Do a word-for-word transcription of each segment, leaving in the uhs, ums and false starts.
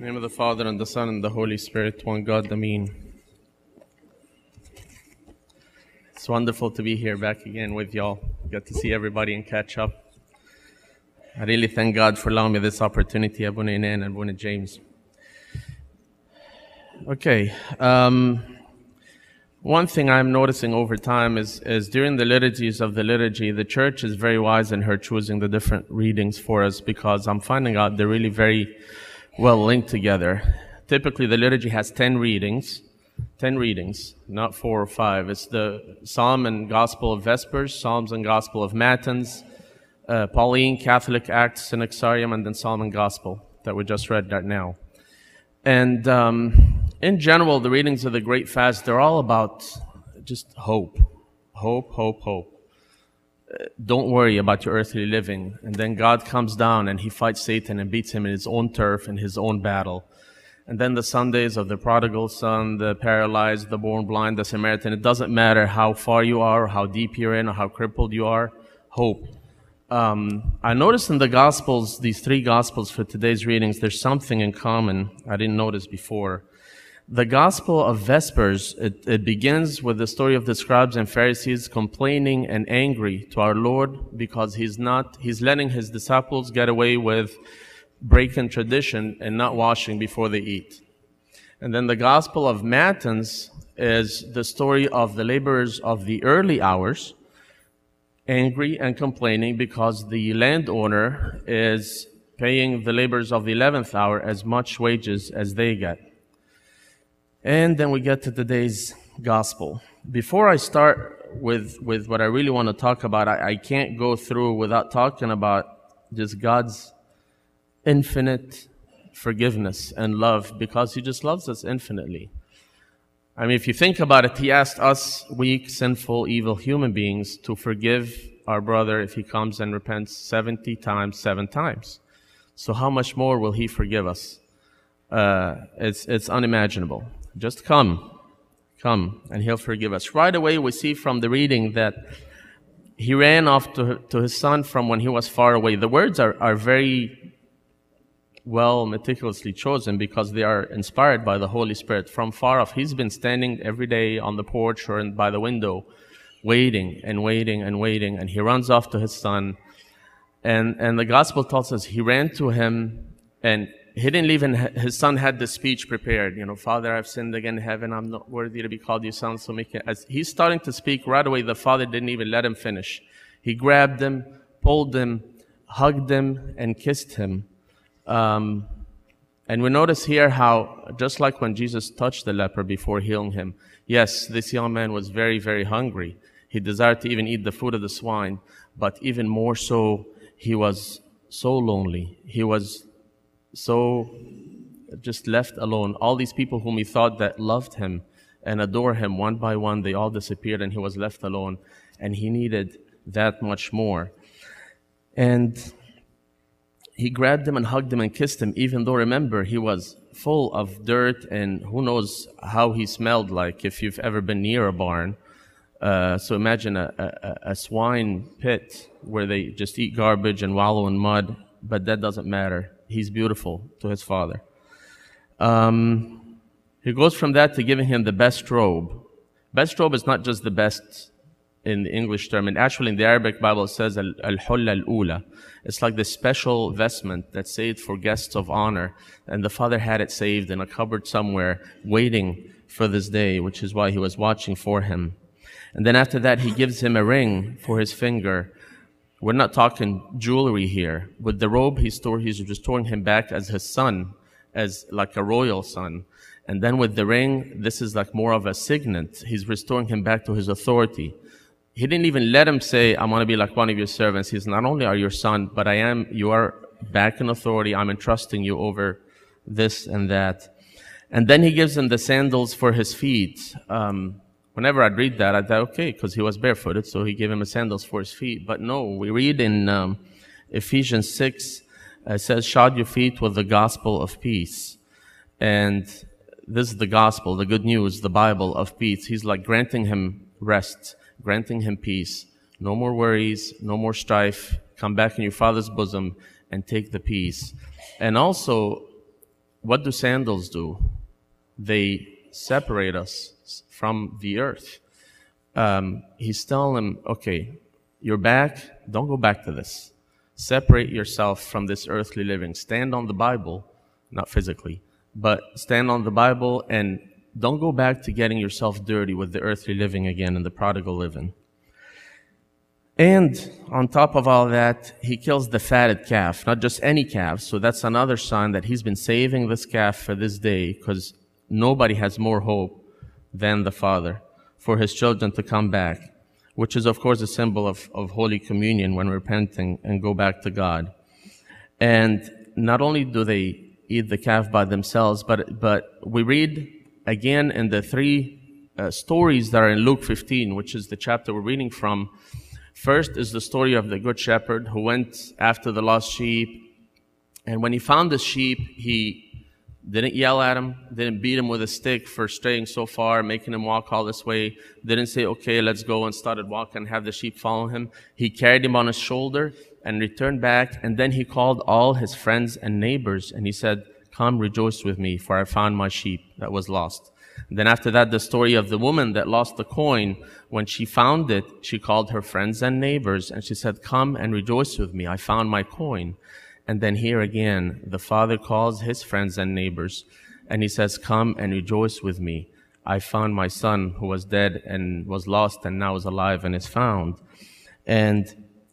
In the name of the Father, and the Son, and the Holy Spirit, one God, Ameen. It's wonderful to be here back again with y'all. Get to see everybody and catch up. I really thank God for allowing me this opportunity, Abuna Inan and Abuna James. Okay. Um, one thing I'm noticing over time is, is during the liturgies of the liturgy, the church is very wise in her choosing the different readings for us, because I'm finding out they're really very well linked together. Typically, the liturgy has ten readings, ten readings, not four or five. It's the Psalm and Gospel of Vespers, Psalms and Gospel of Matins, uh, Pauline, Catholic Acts, Synaxarium, and then Psalm and Gospel that we just read right now. And um, in general, the readings of the Great Fast, they're all about just hope, hope, hope, hope. Don't worry about your earthly living. And then God comes down and he fights Satan and beats him in his own turf, in his own battle. And then the Sundays of the prodigal son, the paralyzed, the born blind, the Samaritan. It doesn't matter how far you are, or how deep you're in, or how crippled you are. Hope. Um, I noticed in the Gospels, these three Gospels for today's readings, there's something in common I didn't notice before. The Gospel of Vespers, it, it begins with the story of the scribes and Pharisees complaining and angry to our Lord because he's not, he's letting his disciples get away with breaking tradition and not washing before they eat. And then the Gospel of Matins is the story of the laborers of the early hours, angry and complaining because the landowner is paying the laborers of the eleventh hour as much wages as they get. And then we get to today's gospel. Before I start with, with what I really want to talk about, I, I can't go through without talking about just God's infinite forgiveness and love, because he just loves us infinitely. I mean, if you think about it, he asked us, weak, sinful, evil human beings, to forgive our brother if he comes and repents seventy times, seven times. So how much more will he forgive us? Uh, it's, it's unimaginable. Just come, come, and he'll forgive us. Right away, we see from the reading that he ran off to, to his son from when he was far away. The words are, are very well, meticulously chosen because they are inspired by the Holy Spirit. From far off, he's been standing every day on the porch or by the window, waiting and waiting and waiting, and he runs off to his son. And, and the Gospel tells us he ran to him, and he didn't even, his son had the speech prepared. You know, Father, I've sinned against heaven. I'm not worthy to be called your son. So make it. As he's starting to speak right away, the father didn't even let him finish. He grabbed him, pulled him, hugged him, and kissed him. Um, and we notice here how, just like when Jesus touched the leper before healing him, yes, this young man was very, very hungry. He desired to even eat the food of the swine, but even more so, he was so lonely. He was so just left alone. All these people whom he thought that loved him and adore him, one by one, they all disappeared and he was left alone. And he needed that much more. And he grabbed him and hugged him and kissed him, even though, remember, he was full of dirt and who knows how he smelled like if you've ever been near a barn. Uh, so imagine a, a, a swine pit where they just eat garbage and wallow in mud, but that doesn't matter. He's beautiful to his father. Um, he goes from that to giving him the best robe. Best robe is not just the best in the English term. And actually in the Arabic Bible it says al-hulla al-ula. It's like the special vestment that's saved for guests of honor. And the father had it saved in a cupboard somewhere, waiting for this day, which is why he was watching for him. And then after that, he gives him a ring for his finger. We're not talking jewelry here. With the robe, he's, store, he's restoring him back as his son, as like a royal son. And then with the ring, this is like more of a signet. He's restoring him back to his authority. He didn't even let him say, I want to be like one of your servants. He's not only are your son, but I am, you are back in authority. I'm entrusting you over this and that. And then he gives him the sandals for his feet. Um, Whenever I'd read that, I'd thought, okay, because he was barefooted, so he gave him a sandals for his feet. But no, we read in um, Ephesians six, uh, it says, shod your feet with the gospel of peace. And this is the gospel, the good news, the Bible of peace. He's like granting him rest, granting him peace. No more worries, no more strife. Come back in your father's bosom and take the peace. And also, what do sandals do? They separate us from the earth. Um, he's telling them, okay, you're back. Don't go back to this. Separate yourself from this earthly living. Stand on the Bible, not physically, but stand on the Bible and don't go back to getting yourself dirty with the earthly living again and the prodigal living. And on top of all that, he kills the fatted calf, not just any calf. So that's another sign that he's been saving this calf for this day, because nobody has more hope than the Father for his children to come back, which is, of course, a symbol of, of Holy Communion when repenting and go back to God. And not only do they eat the calf by themselves, but, but we read again in the three uh, stories that are in Luke fifteen, which is the chapter we're reading from. First is the story of the good shepherd who went after the lost sheep. And when he found the sheep, he didn't yell at him, didn't beat him with a stick for straying so far, making him walk all this way. Didn't say, okay, let's go, and started walking and have the sheep follow him. He carried him on his shoulder and returned back. And then he called all his friends and neighbors and he said, come rejoice with me, for I found my sheep that was lost. And then after that, the story of the woman that lost the coin. When she found it, she called her friends and neighbors and she said, come and rejoice with me, I found my coin. And then here again, the Father calls his friends and neighbors and he says, come and rejoice with me, I found my son who was dead and was lost and now is alive and is found. And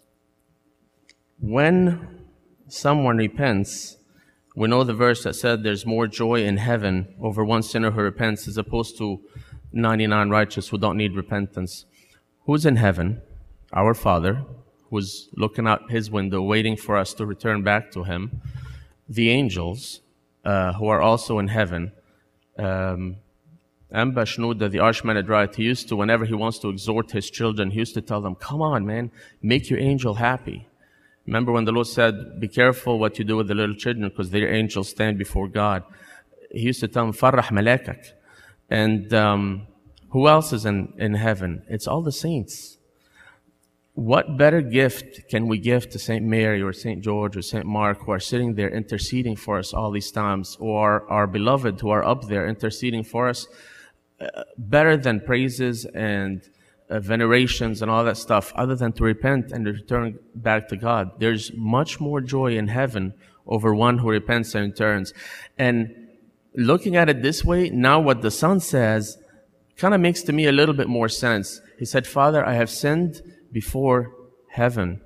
when someone repents, we know the verse that said there's more joy in heaven over one sinner who repents as opposed to ninety-nine righteous who don't need repentance. Who's in heaven? Our Father, who's looking out his window, waiting for us to return back to him. The angels, uh, who are also in heaven. Um, Amba Shnuda, the Archimandrite, he used to, whenever he wants to exhort his children, he used to tell them, come on, man, make your angel happy. Remember when the Lord said, be careful what you do with the little children because their angels stand before God. He used to tell them, farrah malakak. And um, who else is in, in heaven? It's all the saints. What better gift can we give to Saint Mary or Saint George or Saint Mark who are sitting there interceding for us all these times, or our beloved who are up there interceding for us, uh, better than praises and Uh, venerations and all that stuff, other than to repent and return back to God. There's much more joy in heaven over one who repents and returns. And looking at it this way, now what the Son says kind of makes to me a little bit more sense. He said, Father, I have sinned before heaven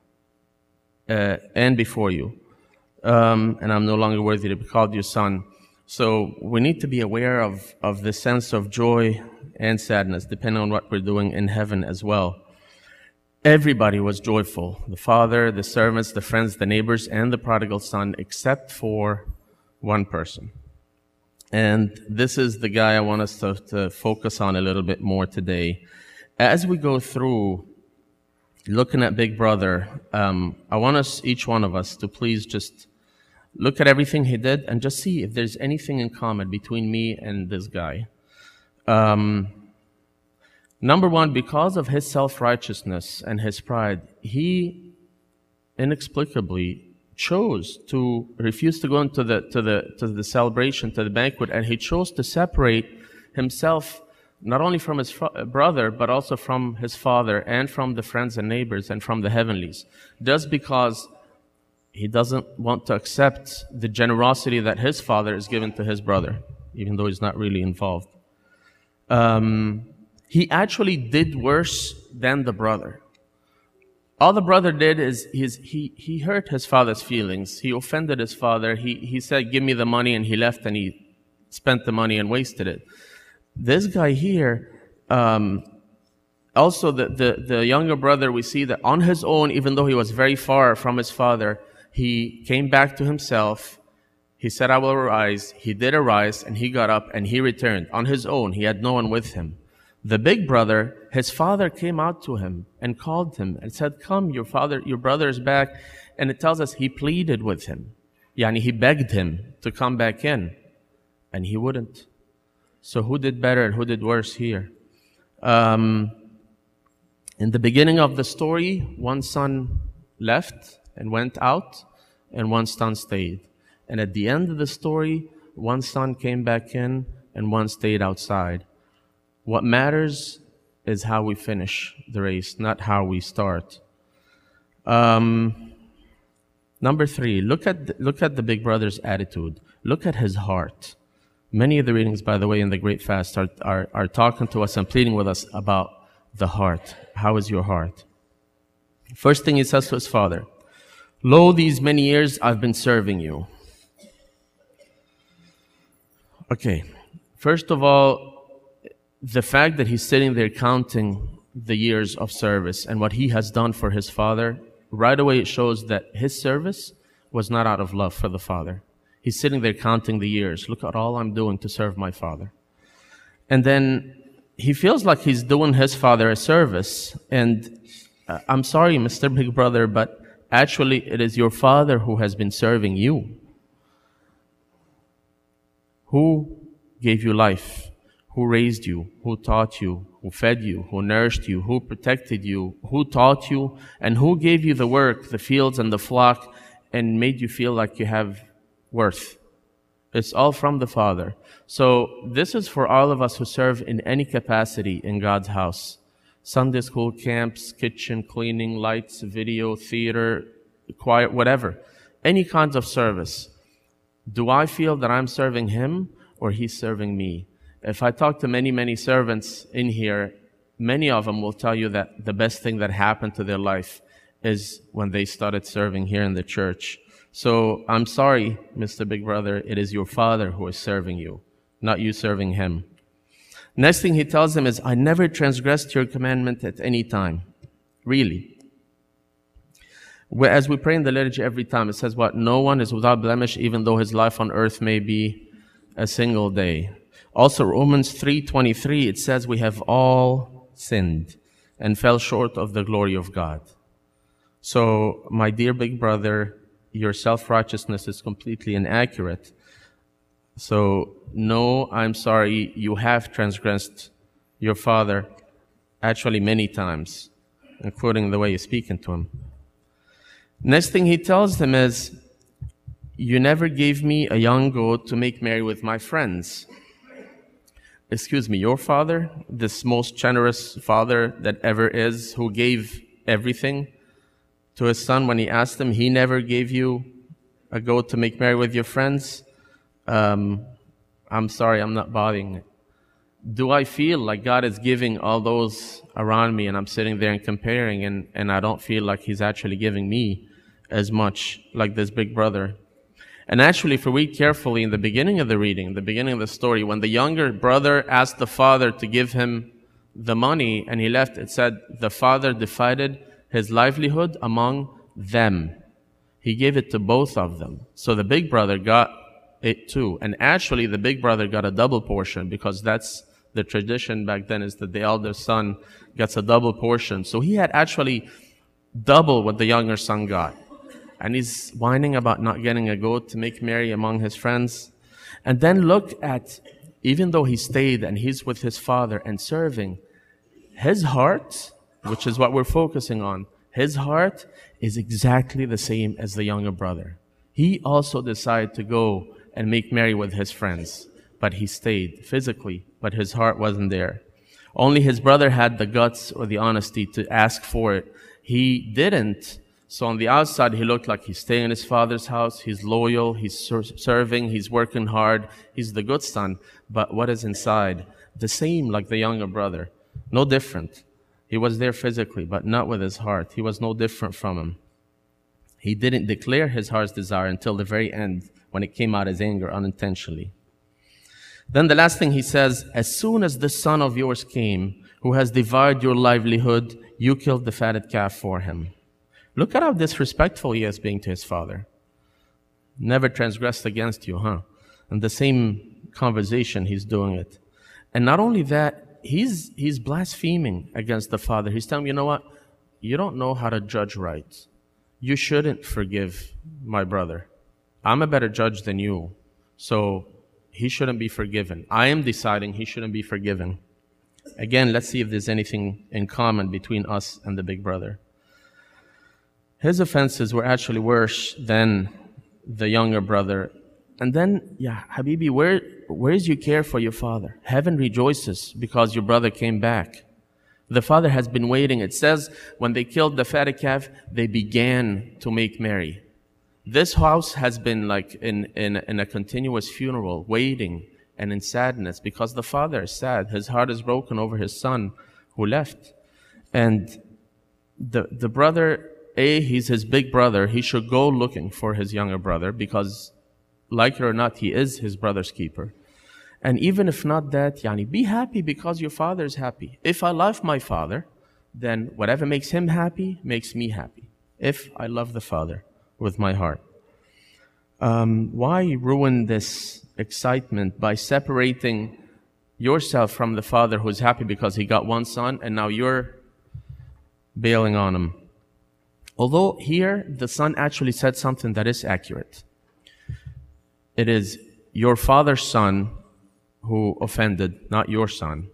uh, and before you, um, and I'm no longer worthy to be called your son. So we need to be aware of, of the sense of joy and sadness, depending on what we're doing in heaven as well. Everybody was joyful. The Father, the servants, the friends, the neighbors, and the prodigal son, except for one person. And this is the guy I want us to, to focus on a little bit more today. As we go through looking at Big Brother, um, I want us, each one of us, to please just look at everything he did and just see if there's anything in common between me and this guy. Um, number one, because of his self-righteousness and his pride, he inexplicably chose to refuse to go into the to the to the celebration, to the banquet, and he chose to separate himself not only from his brother, but also from his father and from the friends and neighbors and from the heavenlies, just because he doesn't want to accept the generosity that his father is given to his brother, even though he's not really involved. Um, he actually did worse than the brother. All the brother did is his, he, he hurt his father's feelings. He offended his father. He, he said, give me the money, and he left and he spent the money and wasted it. This guy here, um, also the, the, the younger brother, we see that on his own, even though he was very far from his father, he came back to himself. He said, I will arise. He did arise, and he got up and he returned on his own. He had no one with him. The big brother, his father came out to him and called him and said, come, your father, your brother is back. And it tells us he pleaded with him. Yani he begged him to come back in, and he wouldn't. So who did better and who did worse here? Um, in the beginning of the story, one son left and went out, and one son stayed. And at the end of the story, one son came back in and one stayed outside. What matters is how we finish the race, not how we start. Um, number three, look at the, look at the big brother's attitude. Look at his heart. Many of the readings, by the way, in the Great Fast are, are, are talking to us and pleading with us about the heart. How is your heart? First thing he says to his father, "Lo, these many years I've been serving you." Okay, first of all, the fact that he's sitting there counting the years of service and what he has done for his father, right away it shows that his service was not out of love for the father. He's sitting there counting the years. Look at all I'm doing to serve my father. And then he feels like he's doing his father a service. And uh, I'm sorry, Mister Big Brother, but actually it is your father who has been serving you. Who gave you life? Who raised you? Who taught you? Who fed you? Who nourished you? Who protected you? Who taught you? And who gave you the work, the fields and the flock, and made you feel like you have worth? It's all from the Father. So this is for all of us who serve in any capacity in God's house. Sunday school, camps, kitchen, cleaning, lights, video, theater, choir, whatever. Any kinds of service. Do I feel that I'm serving Him or He's serving me? If I talk to many, many servants in here, many of them will tell you that the best thing that happened to their life is when they started serving here in the church. So I'm sorry, Mister Big Brother, it is your Father who is serving you, not you serving Him. Next thing he tells him is, I never transgressed your commandment at any time. Really. As we pray in the liturgy every time, it says what? No one is without blemish, even though his life on earth may be a single day. Also, Romans three twenty-three, it says we have all sinned and fell short of the glory of God. So, my dear big brother, your self-righteousness is completely inaccurate. So, no, I'm sorry, you have transgressed your father actually many times, including the way you're speaking to him. Next thing he tells them is, you never gave me a young goat to make merry with my friends. Excuse me, your father, this most generous father that ever is, who gave everything to his son when he asked him, he never gave you a goat to make merry with your friends? Um, I'm sorry, I'm not bothering it. Do I feel like God is giving all those around me and I'm sitting there and comparing and, and I don't feel like He's actually giving me as much like this big brother? And actually, if we read carefully in the beginning of the reading, the beginning of the story, when the younger brother asked the father to give him the money and he left, it said the father divided his livelihood among them. He gave it to both of them. So the big brother got it too. And actually, the big brother got a double portion because that's the tradition back then, is that the elder son gets a double portion. So he had actually double what the younger son got. And he's whining about not getting a goat to make merry among his friends. And then look at, even though he stayed and he's with his father and serving, his heart, which is what we're focusing on, his heart is exactly the same as the younger brother. He also decided to go and make merry with his friends, but he stayed physically, but his heart wasn't there. Only his brother had the guts or the honesty to ask for it. He didn't. So on the outside, he looked like he's staying in his father's house, he's loyal, he's ser- serving, he's working hard, he's the good son. But what is inside? The same like the younger brother. No different. He was there physically, but not with his heart. He was no different from him. He didn't declare his heart's desire until the very end, when it came out as anger unintentionally. Then the last thing he says, as soon as this son of yours came, who has devoured your livelihood, you killed the fatted calf for him. Look at how disrespectful he is being to his father. Never transgressed against you, huh? And the same conversation, he's doing it. And not only that, he's he's blaspheming against the father. He's telling him, you know what? You don't know how to judge right. You shouldn't forgive my brother. I'm a better judge than you. So he shouldn't be forgiven. I am deciding he shouldn't be forgiven. Again, let's see if there's anything in common between us and the big brother. His offenses were actually worse than the younger brother. And then, yeah, Habibi, where, where is your care for your father? Heaven rejoices because your brother came back. The father has been waiting. It says when they killed the fatted calf, they began to make merry. This house has been like in, in, in a continuous funeral, waiting and in sadness because the father is sad. His heart is broken over his son who left. And the, the brother, A, he's his big brother. He should go looking for his younger brother because, like it or not, he is his brother's keeper. And even if not that, yani, be happy because your father is happy. If I love my father, then whatever makes him happy makes me happy. If I love the father with my heart. Um, why ruin this excitement by separating yourself from the father who's happy because he got one son and now you're bailing on him? Although here the son actually said something that is accurate. It is your father's son who offended, not your son.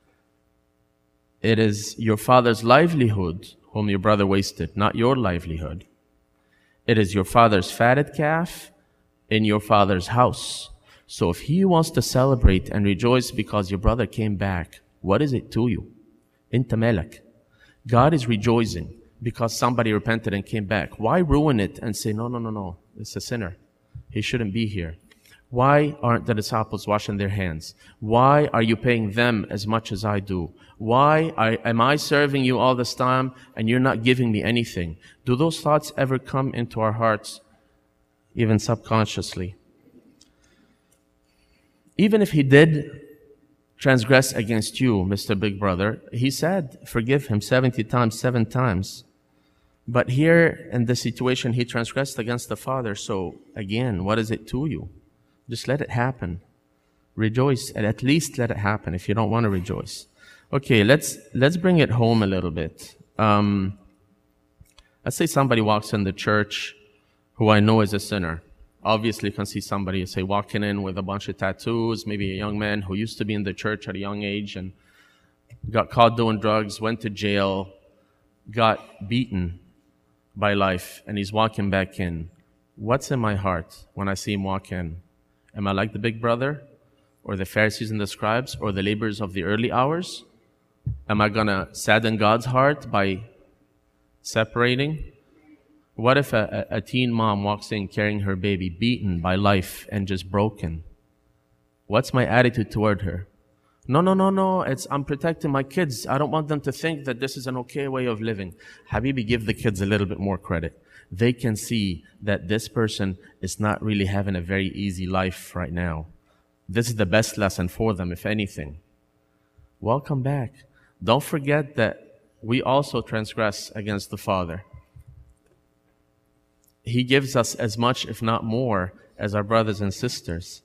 It is your father's livelihood whom your brother wasted, not your livelihood. It is your father's fatted calf in your father's house. So if he wants to celebrate and rejoice because your brother came back, what is it to you? Inta malak. God is rejoicing because somebody repented and came back. Why ruin it and say, no, no, no, no, it's a sinner. He shouldn't be here. Why aren't the disciples washing their hands? Why are you paying them as much as I do? Why are, am I serving you all this time and you're not giving me anything? Do those thoughts ever come into our hearts, even subconsciously? Even if he did transgress against you, Mister Big Brother, he said, forgive him seventy times, seven times. But here in this situation, he transgressed against the Father. So again, what is it to you? Just let it happen. Rejoice, and at least let it happen if you don't want to rejoice. Okay, let's let's bring it home a little bit. Um, let's say somebody walks in the church who I know is a sinner. Obviously, you can see somebody, say, walking in with a bunch of tattoos, maybe a young man who used to be in the church at a young age and got caught doing drugs, went to jail, got beaten by life, and he's walking back in. What's in my heart when I see him walk in? Am I like the big brother, or the Pharisees and the scribes, or the laborers of the early hours? Am I going to sadden God's heart by separating? What if a, a, a teen mom walks in carrying her baby, beaten by life and just broken? What's my attitude toward her? No, no, no, no, it's I'm protecting my kids. I don't want them to think that this is an okay way of living. Habibi, give the kids a little bit more credit. They can see that this person is not really having a very easy life right now. This is the best lesson for them, if anything. Welcome back. Don't forget that we also transgress against the Father. He gives us as much, if not more, as our brothers and sisters.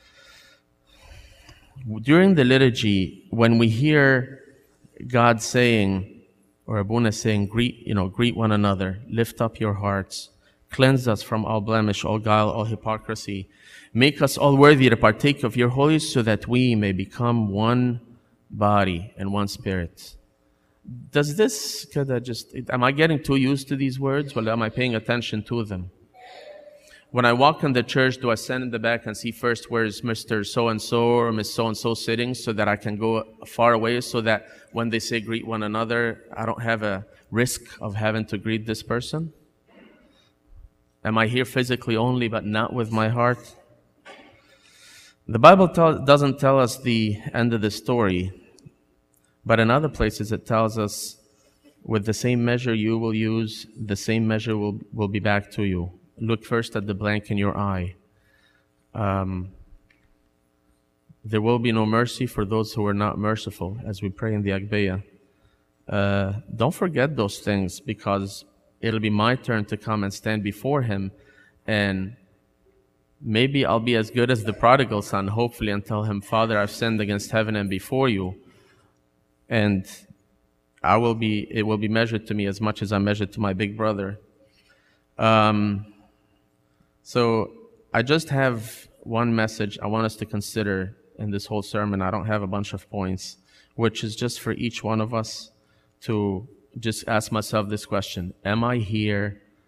During the liturgy, when we hear God saying, or Abuna saying, greet, you know, greet one another, lift up your hearts, cleanse us from all blemish, all guile, all hypocrisy, make us all worthy to partake of your holy, so that we may become one body and one spirit. Does this, could I just, am I getting too used to these words? Well, am I paying attention to them? When I walk in the church, do I stand in the back and see first where's Mister So-and-so or Miss So-and-so sitting, so that I can go far away, so that when they say greet one another, I don't have a risk of having to greet this person? Am I here physically only, but not with my heart? The Bible tell, doesn't tell us the end of the story, but in other places it tells us, with the same measure you will use, the same measure will, will be back to you. Look first at the blank in your eye. Um, there will be no mercy for those who are not merciful, as we pray in the Agbeya. Uh, don't forget those things, because it'll be my turn to come and stand before Him, and maybe I'll be as good as the prodigal son, hopefully, and tell him, Father, I've sinned against heaven and before you, and I will be, it will be measured to me as much as I measured to my big brother. Um, so I just have one message I want us to consider in this whole sermon. I don't have a bunch of points, which is just for each one of us to just ask myself this question: am I here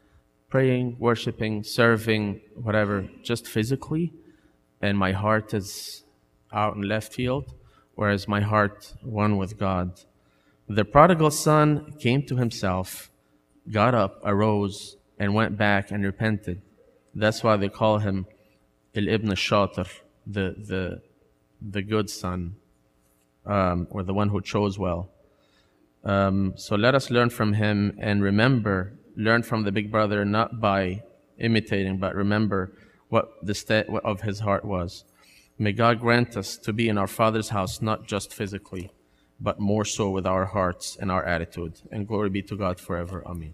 praying, worshiping, serving, whatever, just physically, and my heart is out in left field, or is my heart one with God? The prodigal son came to himself, got up, arose, and went back and repented. That's why they call him El-Ibn al-Shatir, the, the, the good son, um, or the one who chose well. Um, so let us learn from him, and remember, learn from the big brother not by imitating, but remember what the state of his heart was. May God grant us to be in our Father's house, not just physically, but more so with our hearts and our attitude. And glory be to God forever. Amen.